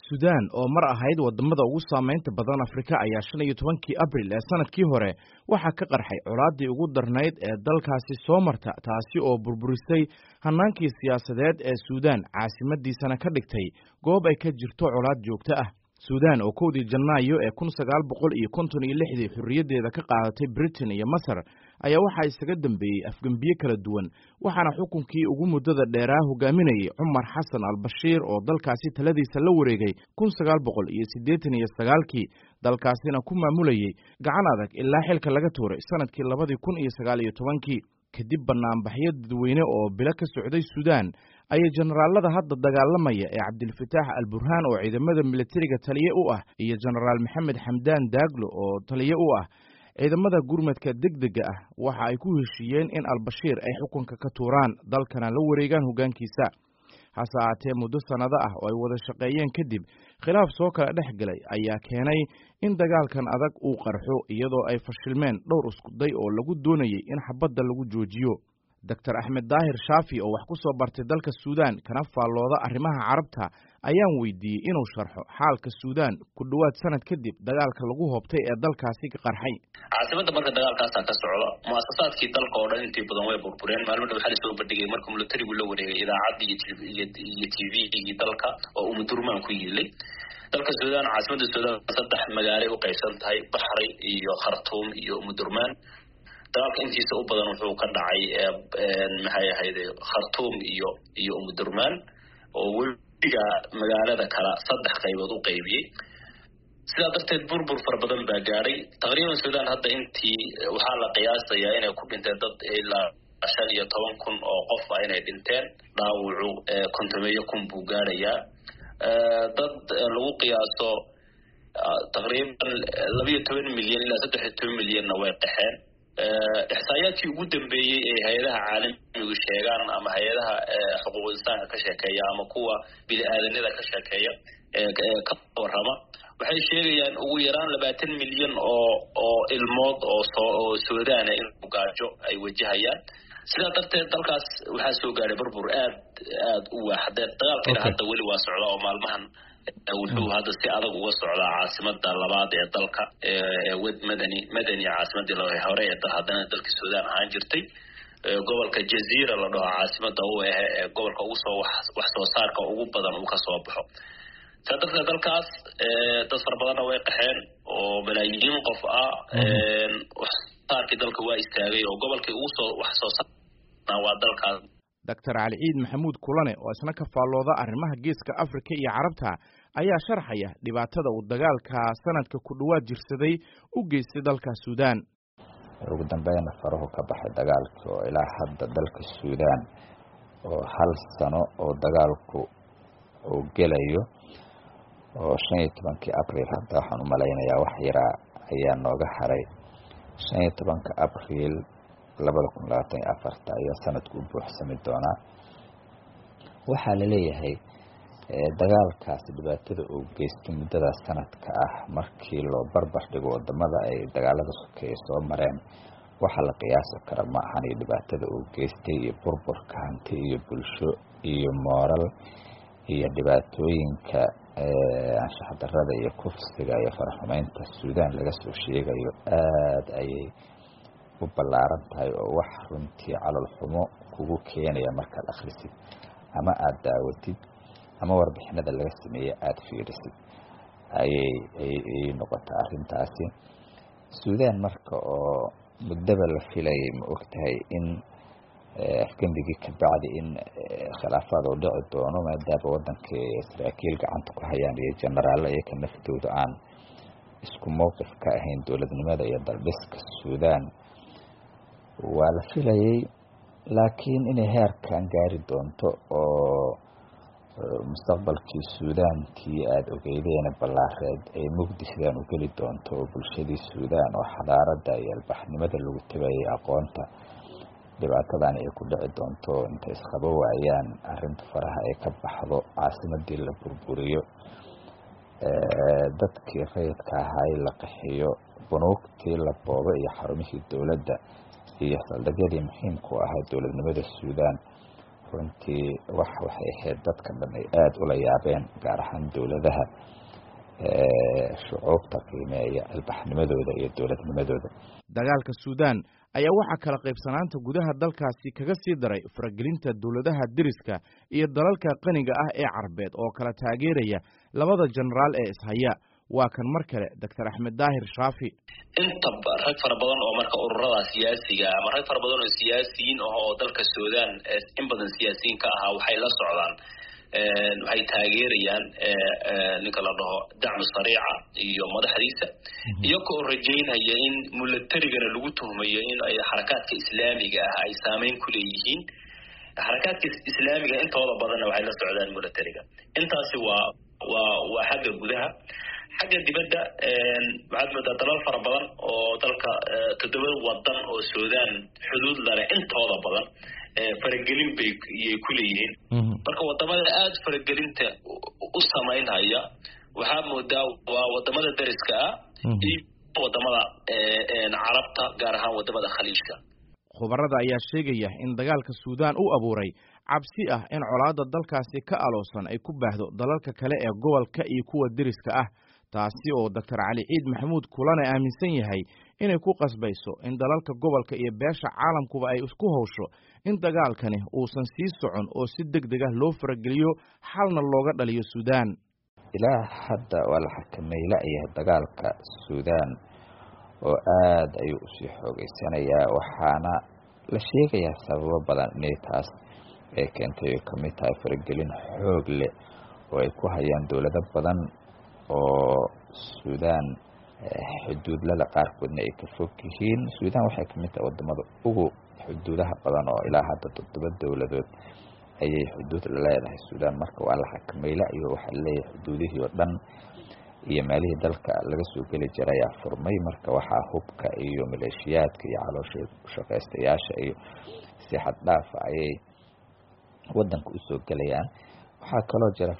Suudaan oo mar ahayd wadamada ugu saameynta badan Afrika ayaa 15 Abriil ee sanadkii hore waxaa ka qarxay colaadii ugu darnayd ee dalkaasi soo marta taasi oo burburisay hanaankii siyaasadeed ee Suudaan caasimadiisana ka dhigtay goob ay ka jirto colaad joogto ah. Suudaan oo 1 Janaayo ee 1956 xurriyadeeda ka qaadatay Britain iyo Masar ayaa waxaa isaga dambeeyay afgambiye kala duwan waxaana xukunkii ugu muddada dheeraa hogaaminayay Umar Xasan al-Bashir oo dalkaasi taladiisa la wareegay 1989 dalkaasina ku maamulayay gacan adag ilaa xilka laga tuuray sanadkii 2019 kadib banaanbaxyo dadweyne oo bilo ka socday Suudaan ayay generaalada hadda dagaalamaya ee Cabdilfataax al-Burhaan oo ciidamada militariga taliye u ah iyo generaal Maxamed Xamdaan Daglo oo taliye u ah ciidamada gurmadka degdega ah waxa ay ku heshiiyeen in al-Bashir ay xukunka ka tuuraan dalkana la wareegaan hogaankiisa. hase ahaatee muddo sanado ah oo ay wada shaqeeyeen kadib khilaaf soo kala dhex galay ayaa keenay in dagaalkan adag uu qarxo iyadoo ay fashilmeen dhowr iskuday oo lagu doonayay in xabadda lagu joojiyo. Dr. Axmed Daahir Shaafi oo wax ku soo bartay dalka Suudaan kana faallooda arrimaha Carabta ayaan weydiiyey inuu sharxo xaalka Suudaan ku dhawaad sanad kadib dagaalka lagu hoobtay ee dalkaasi ka qarxay. caasimada marka dagaalkaas ka socdo muassasaadkii dalka oo dhan intii badan way burbureen maalmo waxa la soo bandhigay marka militarigu la wareegay idaacadda iyo TV-ga dalka oo Umdurmaan ku yilay dalka Suudaan caasimada Suudaan saddex magaalo u qaybsan tahay Bahri iyo Khartoum iyo Umdurmaan dagaalka intiisa u badan wuxuu ka dhacay maxay ahayd Khartoum iyo Umdurmaan oo weliba magaalada kala saddex qaybood u qaybiyay sida darteed burbur far badan baa gaaray taqriiban Suudaan hadda intii waxaa la qiyaasayaa inay ku dhinteen dad ilaa 15,000 oo qof inay dhinteen dhaawacu kontameeyo kun buu gaarayaa dad lagu qiyaaso taqriiban 12 milyan ilaa 13 milyan way qaxeen ihsaayaadkii ugu dambeeyay ee hay'adaha caalamiga sheegaan ama hay'adaha xuquuqul insaanka ka shaqeeya ama kuwa bini'aadanimada ka shaqeeya ka warrama waxay sheegayaan ugu yaraan 20 milyan oo ilmood oo Suudaan in gaajo ay wajahayaan sida darteed dalkaas waxaa soo gaaray burbur aad u waaxdeed dagaalkii hadda weli waa socda oo maalmahan wuxuu hadda si adag uga socdaa caasimada labaad ee dalka wad madani caasimadii la hore ee haddana dalka Suudaan ahaan jirtay gobolka Jazeera la dhaho caasimada uu ee gobolka ugu soo wax soo saarka ugu badan uu ka soo baxo saddex dalkaas dad far badan way qaxeen oo malaayiin qof wax saarkii dalka waa istaagay oo gobolkii ugu soo wax soo saarna waa dalkaas. Dr. Ali Ciid Maxamuud Kulane oo isna ka faallooda arrimaha geeska Afrika iyo Carabta ayaa sharxaya dhibaatada uu dagaalka sanadka ku dhawaad jirsaday u geystay dalka Suudaan. ugu dambeyn farahu ka baxay dagaalka oo ilaa hadda dalka Suudaan oo hal sano oo dagaalku uu gelayo oo 15 Abriil hadda waxaan u maleynayaa wax yara ayaa nooga haray 15 Abriil 2024 ayaa sanadku u buuxsami doonaa waxaa la leeyahay dagaalkaas dhibaatada uu geystay muddada sanadka ah markii loo barbar dhigo wadamada ay dagaalada sokeeye soo mareen waxa la qiyaasi kara ma ahan dhibaatada uu geystay iyo burburka hanti iyo bulsho iyo moral iyo dhibaatooyinka anshax darrada iyo kufsiga iyo faraxumeynta Suudaan laga soo sheegayo aad ayay u ballaaran tahay oo wax runtii calol xumo kugu keenaya markaad akhrisid ama aad daawatid ama warbixinada laga sameeyay aad fiirisid ayay noqotay arrintaasi Suudaan marka oo muddaba la filayay ma ogtahay in afgambigii ka bacdi in khilaafaad oo dhici doono maadaama waddanka Israa'iil gacanta ku hayaan iyo generaal ay ka naftooda aan isku mowqif ka ahayn dowladnimada iyo dalbiska Suudaan waa la filayay laakiin inay heerkan gaari doonto oo mustaqbalkii Suudaantii aad ogeydeen ballaareed ay mugdi sidaan u geli doonto oo bulshadii Suudaan oo xadaarada iyo albaxnimada lagu tabayay aqoonta dhibaatadan ay ku dhici doonto inta isqabo waayaan arrinta faraha ay ka baxdo caasimadii la burburiyo dadkii rayidka ahaa la qaxiyo bunuugtii la boobo iyo xarumihii dowladda iyo saldhigyadii muhiimka u ahaa dowladnimada Suudaan runtii waxay ahayd dadka dhan ay aada ula yaabeen, gaar ahaan dowladaha shucuubta qiimeeya ilbaxnimadooda iyo dowladnimadooda. dagaalka Suudaan ayaa waxaa kala qaybsanaanta gudaha dalkaasi kaga sii daray faragelinta dowladaha deriska iyo dalalka qaniga ah ee Carbeed oo kala taageeraya labada jenaraal ee ishaya. waa kan mar kale Dr. Axmed Daahir Shaafi. inta rag fara badan oo marka ururada siyaasiga ama rag fara badan oo siyaasiyiin oo dalka Suudaan in badan siyaasiyiin ka ah waxay la socdaan waxay taageerayaan ninka la dhaho dacmo sariica iyo madaxdiisa iyagoo rajaynaya in milatarigana lagu tuhmayo in ay xarakaadka islaamiga ah ay saameyn ku leeyihiin. xarakaadka islaamiga intooda badanna waxay la socdaan milatariga. intaasi waa xagga gudaha. xagga dibadda waxaad moodaa dalal fara badan oo dalka 7 wadan oo Suudaan xuduud leh intooda badan faragelin bay ku leeyihiin. marka wadamada aad faragelinta u sameynaya waxaa moodaa waa wadamada dariska ah iyo wadamada carabta, gaar ahaan wadamada khaliijka. khubarada ayaa sheegaya in dagaalka Suudaan uu abuuray cabsi ah in colaadda dalkaasi ka aloosan ay ku baahdo dalalka kale ee gobolka iyo kuwa deriska ah, taasi oo Dr. Cali Ciid Maxamuud Kulane aaminsan yahay inay ku qasbayso in dalalka gobolka iyo beesha caalamkuba ay isku hawsho in dagaalkani uusan sii socon oo si degdeg ah loo farageliyo xalna looga dhaliyo Suudaan. ilaa hadda waa la xakameeyay dagaalka Suudaan oo aad ayuu u sii xoogaysanayaa, waxaana la sheegayaa sababo badan inay taas ay keentay ka mid tahay faragelin xoog leh oo ay ku hayaan dowlado badan oo Suudaan xuduudlada qaarkoodna ay ka fog yihiin. Suudaan waxay ka mid tahay wadamada ugu xuduudaha badan oo ilaa hadda 7 dowladood ayay xuduud la leedahay Suudaan. marka waa la xakameeyay iyo waxa leeyahay xuduudihii oo dhan iyo meelihii dalka laga soo geli jiray ayaa furmay. marka waxaa hubka iyo maleeshiyaadka iyo caloosha shaqaystayaasha iyo si xad dhaaf ayay wadanka u soo galayaan. waxaa kaloo jira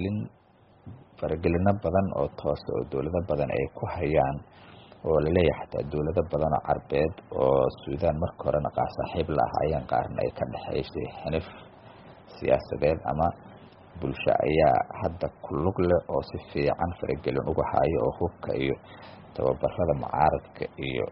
faragelino badan oo toos oo dowlado badan ay ku hayaan oo la leeyahay xataa dowlado badan oo Carbeed oo Suudaan marka horena saaxiib la ahaayeen, qaarna ay ka dhaxaysay xilif siyaasadeed ama bulsho ayaa hadda ku lug leh oo si fiican faragelin uga hayo oo hubka iyo tababarada mucaaradka iyo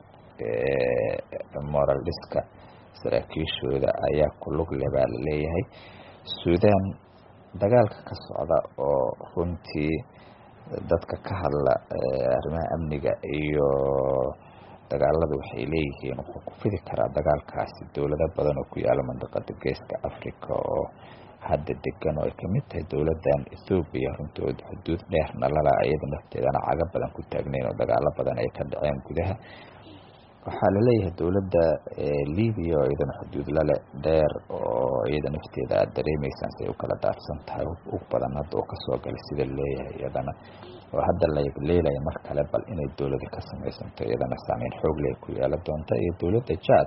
moral dhiska saraakiishooda ayaa ku lug leh baa la leeyahay. Suudaan dagaalka ka socda oo runtii dadka ka hadla arrimaha amniga iyo dagaalada waxay leeyihiin wuxuu ku fidi karaa dagaalkaasi dowlado badan oo ku yaala mandaqada Geeska Afrika oo hadda degan oo ay ka mid tahay dowladan Ethiopia runtii xuduud dheerna lala ayada nafteedana caga badan ku taagnayn oo dagaalo badan ay ka dhaceen gudaha. waxaa la leeyahay dowladda Liibiya oo iyadana xuduud lale dheer oo iyada nafteeda aad dareemaysan say u kala daadsan tahay ugu badan hadda oo kasoo galay sida leeyahay iyadana oo hadda la leeyahay mar kale bal inay dowladda ka samaysanto iyadana saameyn xoog leh ku yeelan doonta. iyo dowladda Chad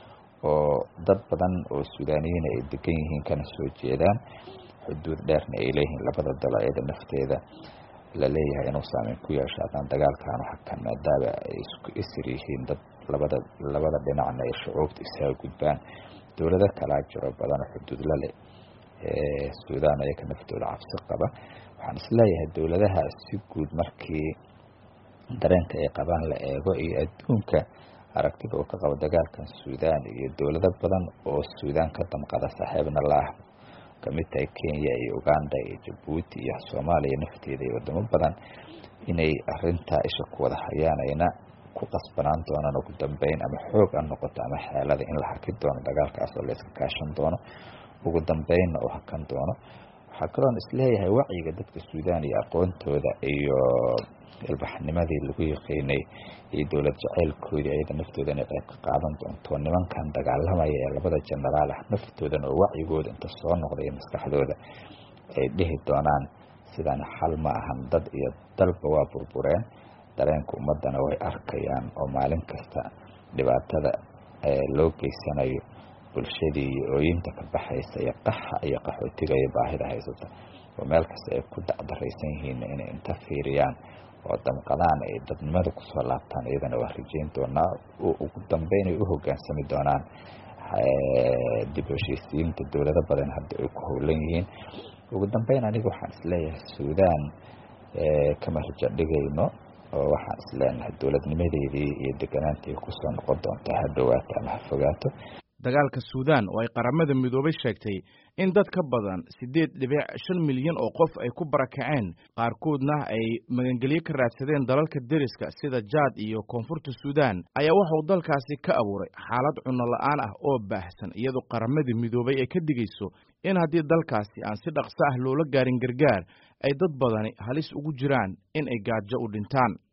oo dad badan oo Suudaaniyiin ay degan yihiin kana soo jeedaan xuduud dheerna ay leeyihiin labada dal iyada nafteeda la leeyahay inuu saameyn ku yeesho haddana dagaalkan waxa ka maadaaba ay isku isir yihiin dad labada dhinacna ay shucuubta isaga gudbaan. dowlado kala jiro badan oo xuduud la leh Suudaan ay ka naftooda cabsi qaba. waxaan isleeyahay dowladaha si guud markii dareenka ay qabaan la eego iyo adduunka aragtida oo ka qabo dagaalkan Suudaan iyo dowlado badan oo Suudaan ka damqada saaxiibna la ah kamid tahay Kenya iyo Uganda iyo Djibouti iyo Soomaaliya nafteeda iyo wadamo badan inay arinta isha ku wada hayaanayna ku qasbanaan doonaan ugu dambeyn ama xoog aan noqoto ama xaalada in la xaki doono dagaalkaas oo la iska kaashan doono ugu dambeynna oo hakan doono. waxaa kaloo isleeyahay wacyiga dadka Suudaan iyo aqoontooda iyo ilbaxnimadii lagu yaqaanay iyo dowlad jaceylkoodii ayada naftooda inay qayb ka qaadan doonto nimankan dagaalamaya ee labada jenaraal ah naftoodana oo wacyigooda inta soo noqday maskaxdooda ay dhihi doonaan sidaan xal ma ahan dad iyo dalba waa burbureen dareenka ummadana way arkayaan oo maalin kasta dhibaatada loo geysanayo bulshadii iyo ooyinta ka baxaysa iyo qaxa iyo qaxootiga iyo baahida haysata oo meel kasta ay ku dacdaraysan yihiin inay inta fiiriyaan oo damqadaan ay dadnimada ku soo laabtaan iyadana waa rajayn doonaa oo ugu dambeyn ay u hoggaansami doonaan dib u heshiisiinta dowlado badan hadda ay ku howlan yihiin. ugu dambeyn aniga waxaan isleeyahay Suudaan kama rajo dhigayno oo waxaan isleenahay dowladnimadeedii iyo deganaantii ku soo noqon doonta hadhowaato ama ha fogaato. dagaalka Suudaan oo ay qaramada midoobay sheegtay in dad ka badan 8.5 milyan oo qof ay ku barakaceen, qaarkoodna ay magangelyo ka raadsadeen dalalka deriska sida Jaad iyo Koonfurta Suudaan, ayaa waxa uu dalkaasi ka abuuray xaalad cunno la'aan ah oo baahsan, iyadoo qaramada midoobay ay ka digayso in haddii dalkaasi aan si dhaqso ah loola gaarin gargaar ay dad badani halis ugu jiraan in ay gaajo u dhintaan.